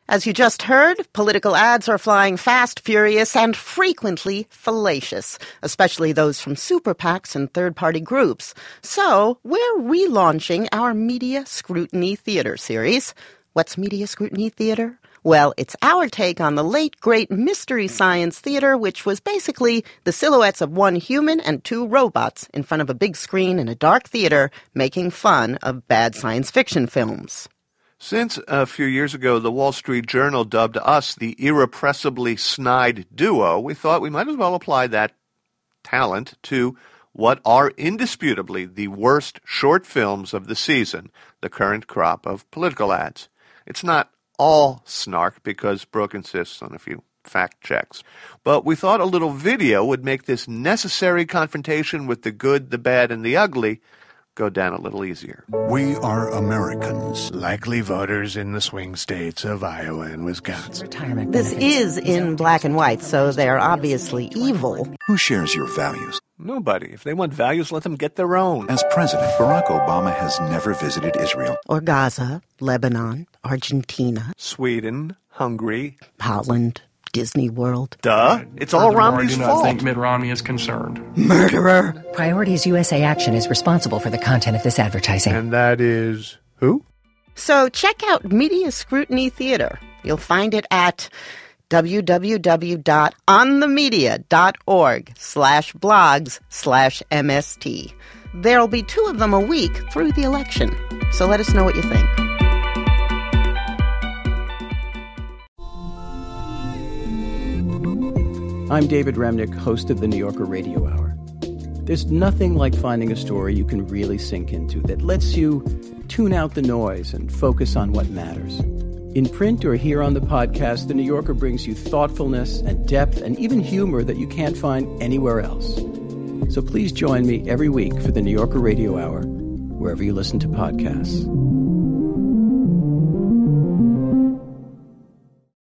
As you just heard, political ads are flying fast, furious, and frequently fallacious, especially those from super PACs and third-party groups. So, we're relaunching our Media Scrutiny Theater series. What's Media Scrutiny Theater? Well, it's our take on the late, great Mystery Science Theater, which was basically the silhouettes of one human and two robots in front of a big screen in a dark theater making fun of bad science fiction films. Since a few years ago, the Wall Street Journal dubbed us the irrepressibly snide duo, we thought we might as well apply that talent to what are indisputably the worst short films of the season, the current crop of political ads. It's not all snark because Brooke insists on a few fact checks. But we thought a little video would make this necessary confrontation with the good, the bad, and the ugly go down a little easier. We are Americans. Likely voters in the swing states of Iowa and Wisconsin. This is in black and white, so they're obviously evil. Who shares your values? Nobody. If they want values, let them get their own. As president, Barack Obama has never visited Israel. Or Gaza, Lebanon, Argentina, Sweden, Hungary, Holland, Disney World. Duh. It's all Romney's fault. I do not think Mitt Romney is concerned. Murderer. Priorities USA Action is responsible for the content of this advertising. And that is who? So check out Media Scrutiny Theater. You'll find it at www.onthemedia.org/blogs/MST. There'll be 2 of them a week through the election. So let us know what you think. I'm David Remnick, host of the New Yorker Radio Hour. There's nothing like finding a story you can really sink into that lets you tune out the noise and focus on what matters. In print or here on the podcast, the New Yorker brings you thoughtfulness and depth and even humor that you can't find anywhere else. So please join me every week for the New Yorker Radio Hour, wherever you listen to podcasts.